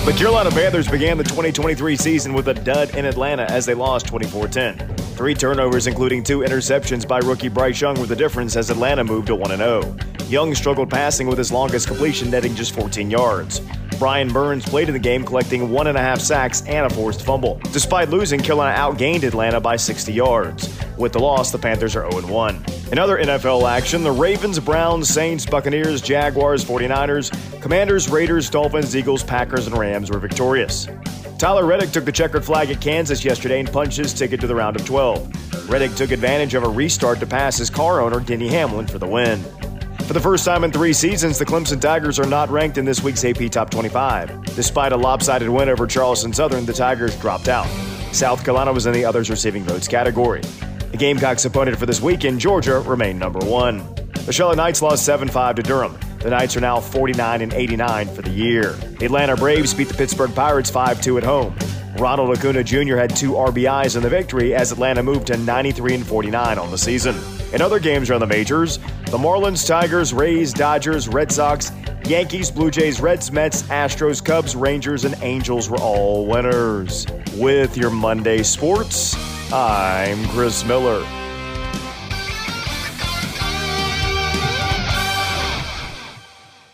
The Carolina Panthers began the 2023 season with a dud in Atlanta as they lost 24-10. 3 turnovers, including 2 interceptions by rookie Bryce Young, were the difference as Atlanta moved to 1-0. Young struggled passing with his longest completion netting just 14 yards. Brian Burns played in the game, collecting 1.5 sacks and a forced fumble. Despite losing, Carolina outgained Atlanta by 60 yards. With the loss, the Panthers are 0-1. In other NFL action, the Ravens, Browns, Saints, Buccaneers, Jaguars, 49ers, Commanders, Raiders, Dolphins, Eagles, Packers, and Rams were victorious. Tyler Reddick took the checkered flag at Kansas yesterday and punched his ticket to the round of 12. Reddick took advantage of a restart to pass his car owner, Denny Hamlin, for the win. For the first time in 3 seasons, the Clemson Tigers are not ranked in this week's AP Top 25. Despite a lopsided win over Charleston Southern, the Tigers dropped out. South Carolina was in the others receiving votes category. The Gamecocks' opponent for this weekend, Georgia, remained number 1. The Charlotte Knights lost 7-5 to Durham. The Knights are now 49-89 for the year. The Atlanta Braves beat the Pittsburgh Pirates 5-2 at home. Ronald Acuna Jr. had 2 RBIs in the victory as Atlanta moved to 93-49 on the season. In other games around the majors, the Marlins, Tigers, Rays, Dodgers, Red Sox, Yankees, Blue Jays, Reds, Mets, Astros, Cubs, Rangers, and Angels were all winners. With your Monday sports, I'm Chris Miller.